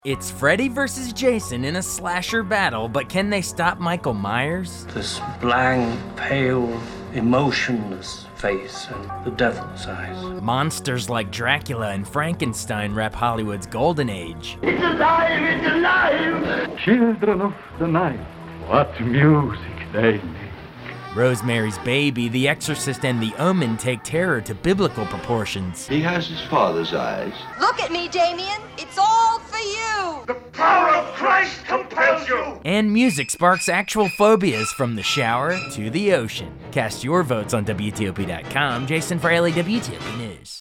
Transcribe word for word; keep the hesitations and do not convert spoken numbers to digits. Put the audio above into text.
It's Freddy versus Jason in a slasher battle, but can they stop Michael Myers? This blank, pale, emotionless face and the devil's eyes. Monsters like Dracula and Frankenstein rep Hollywood's golden age. It's alive! It's alive! Children of the night, what music they make. Rosemary's Baby, The Exorcist, and The Omen take terror to biblical proportions. He has his father's eyes. Look at me, Damien. It's all for you. The power of Christ compels you. And music sparks actual phobias from the shower to the ocean. Cast your votes on W T O P dot com. Jason Fraley, W T O P News.